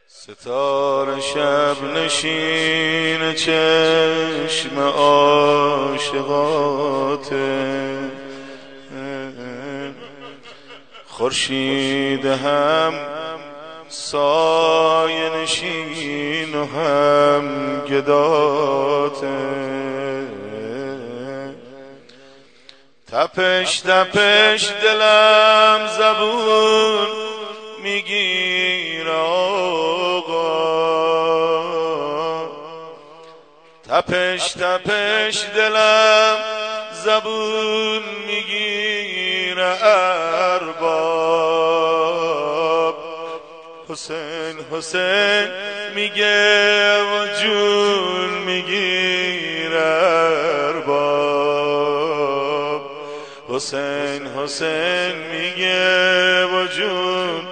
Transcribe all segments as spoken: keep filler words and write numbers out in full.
ستاره شب نشین چشم عاشقاته، خورشید هم سایه نشین و هم گداته. تپش تپش دلم زبون میگیر آقا، تپش تپش دلم زبون میگیر ارباب. حسین حسین میگه و جون میگیر ارباب. حسین حسین میگه و جون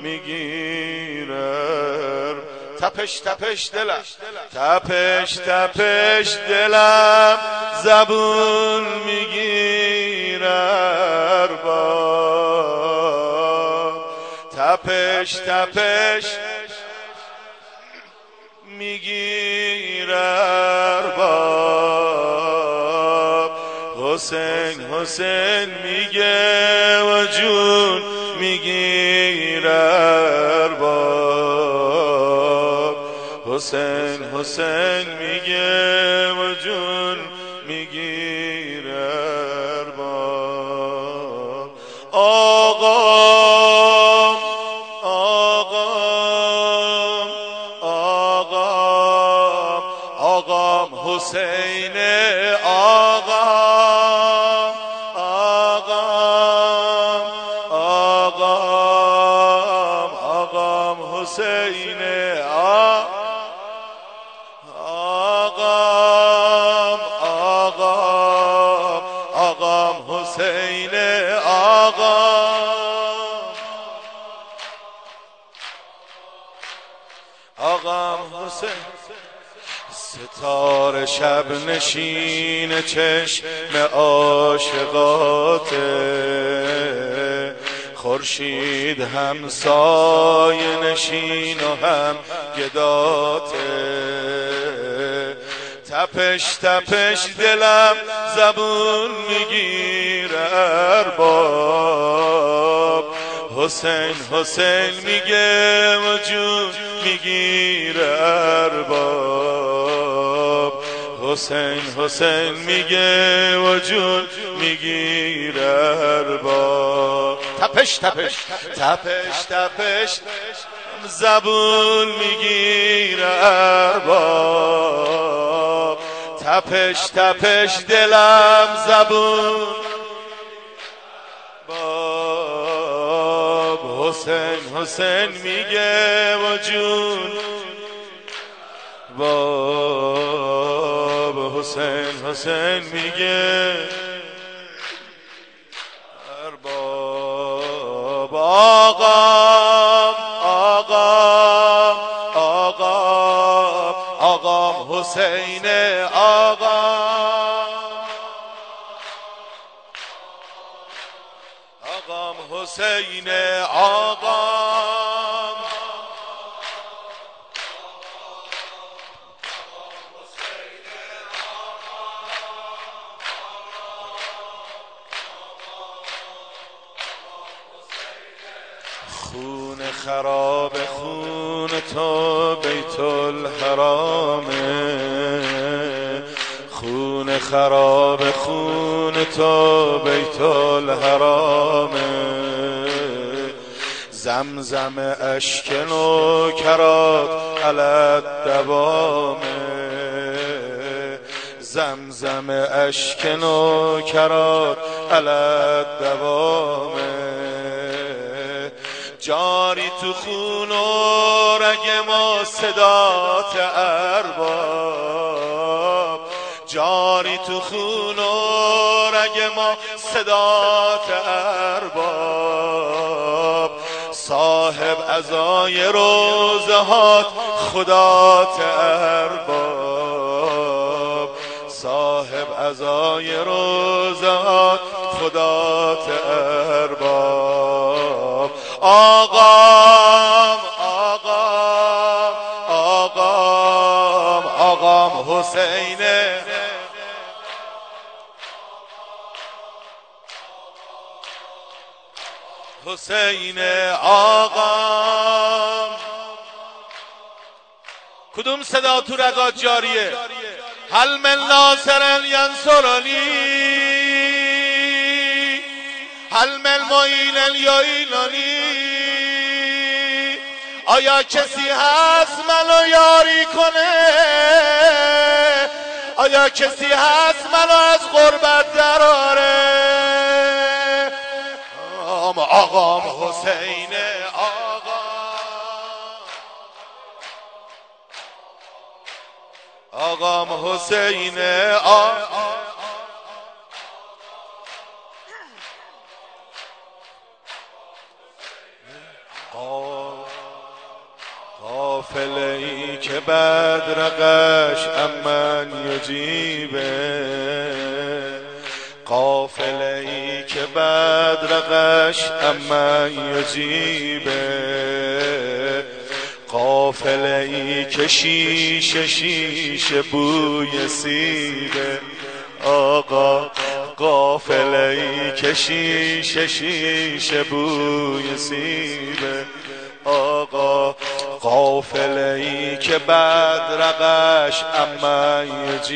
میگیرم. تپش تپش دلم تپش تپش دلم زبون میگیرم با. تپش تپش میگیرم با. حسین حسین میگه و جون میگیر ارباب. حسین حسین میگه و جون میگیر ارباب. آقام آقام آقام آقام حسین آقام آقام آقام آقام حسین آقام آقام آقام حسین آقام آقام حسین. ستاره شب نشین چشم عاشقاته، خورشید هم سایه نشین و هم گداته. تپش تپش دلم زبون میگیر ارباب. حسین حسین میگه و جون میگیر ارباب. حسین حسین میگه و جون میگیر ارباب. تپش تپش تپش تپش زبون میگیر ارباب. تپش تپش دلم زبون باب. حسین حسین میگه و جون باب. حسین حسین میگه ارباب. آقام آقام آقام آقام حسین آقام آقام حسین آقام. خون خراب خون تو بیت الحرامه، خون خراب خون تو بیت الحرامه. زمزم اشک نوکرات علی دوامه، زمزم اشک نوکرات علی دوامه. جاری تو خون و رگ ما صدات ارباب. جاری تو خون و رگ ما صدات ارباب. صاحب عزای روزهات خدات ارباب. صاحب عزای روزهات خدات ارباب. آقام آقام آقام حسینه، حسین آقام. کدوم صدا تو رگات جاریه؟ هل من ناصر ینصرنی، هل من معین یعیننی. آیا کسی هست منو یاری کنه؟ آیا کسی هست منو از غربت دراره؟ آقام حسین آقام، آقام حسین آقام. قافله ای که بدرقش امن یجیبه، قافله ای که بدرقش امن یجیبه، قافله ای که شیشه شیشه بوی سیبه. آقا قافله ای که شیشه شیشه بوی سیبه. آقا قافله ای که بدرقش اما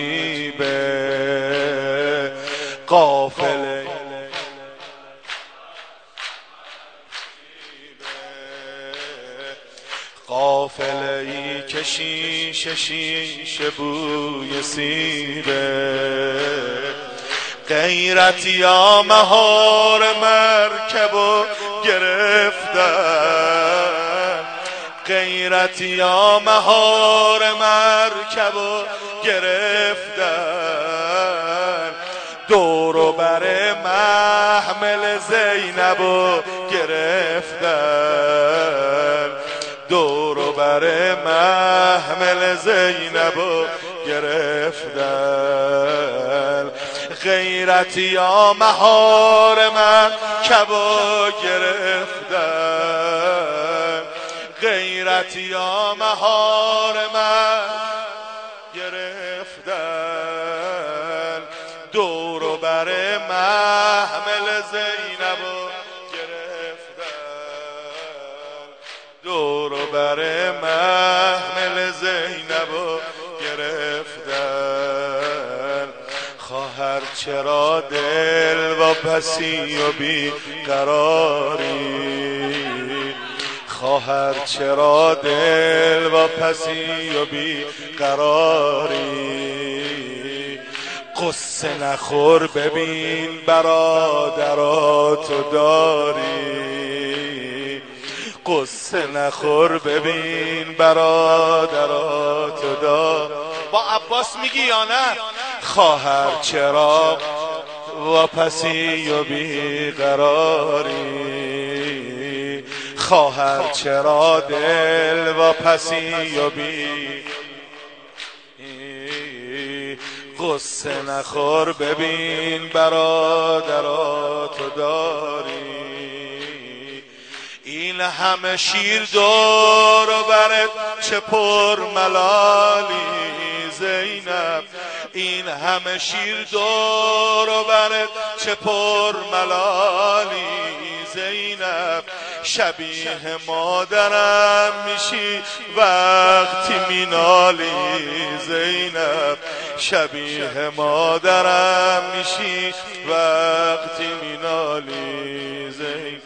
یجیبه، قافله قافله ای که شیشه شیشه بوی سیبه. غیرت یا مهار مرکب و گرفتن، غیرت یا مهار مرکب و گرفتن. دور و بر محمل زینب و گرفتن، دور و بر محمل زینب و گرفتن. غیرت یا مهار مرکب و گرفتن، غیرت یا مهار من گرفتن. دور و بر محمل زینب و گرفتن، دور و بر محمل زینب و گرفتن. خواهر چرا دل و پسی و بی قراری، خواهر چرا دل و پسی و بی قراری. قصه نخور ببین برادراتو داری، قصه نخور ببین برادراتو داری. با عباس میگی یا نه؟ خواهر چرا و پسی و بی قراری، خواهر چرا دل و پسی و بی. قصه نخور ببین برادراتو داری. این همه شیر دور و برت چه پر ملالی زینب، این همه شیر دور و برت چه پر ملالی زینب. شبیه مادرم میشی وقتی مینالی زینب، شبیه مادرم میشی وقتی مینالی زینب.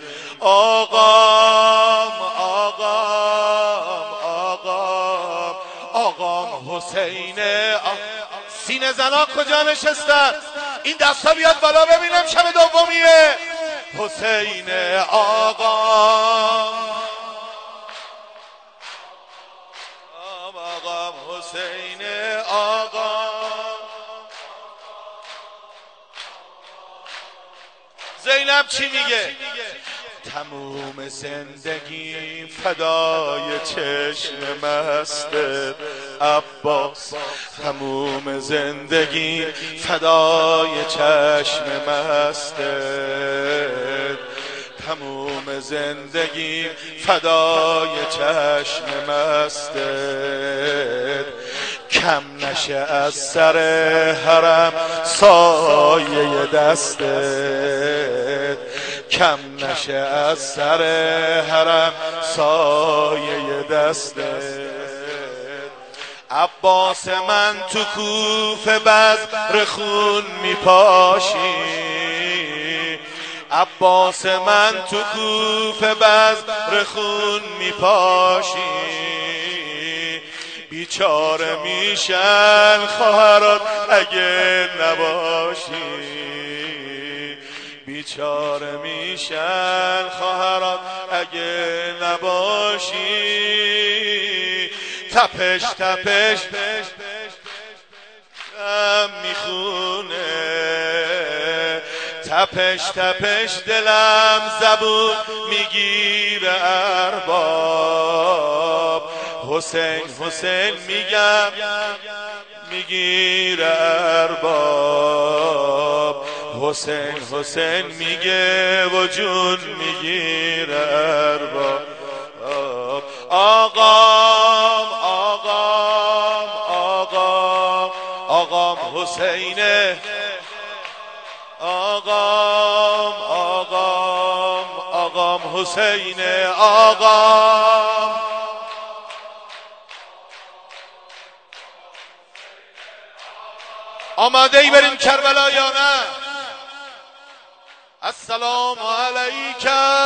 آقام آقام آقام آقام حسین آقام. سینه زنا کجا نشستن؟ این دستا بیاد بالا ببینم شب دومیه. حسین آقام آقام حسین آقام. زینب چی میگه؟ تموم زندگی فدای چشم مست عباس، تموم زندگی فدای چشم مست، تموم زندگی فدای چشم مست. کم نشه از سر حرم سایه دستت، کم نشه از سر حرم سایه دستت. عباس من تو کوفه بذر خون میپاشی، عباس من تو کوفه بذر خون میپاشی. بیچاره میشن خواهرات اگه نباشی، بیچاره میشن خواهرات اگه نباشی. تپش تپش دلم میخونه، تپش تپش دلم زبون میگیره ارباب. حسین حسین میگم میگیره ارباب، حسین حسین میگه و جون میگیره ارباب. آقام آقام آقام آقام حسینه، آقام آقام آقام حسینه. آقام آماده ای بریم کربلا یا نه؟ السلام علیک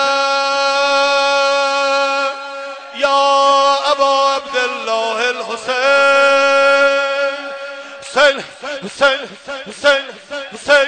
یا ابا عبدالله الحسین. حسین حسین حسین حسین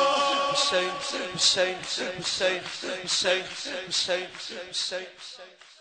Hussein, Hussein, Hussein, Hussein, Hussein, Hussein, Hussein.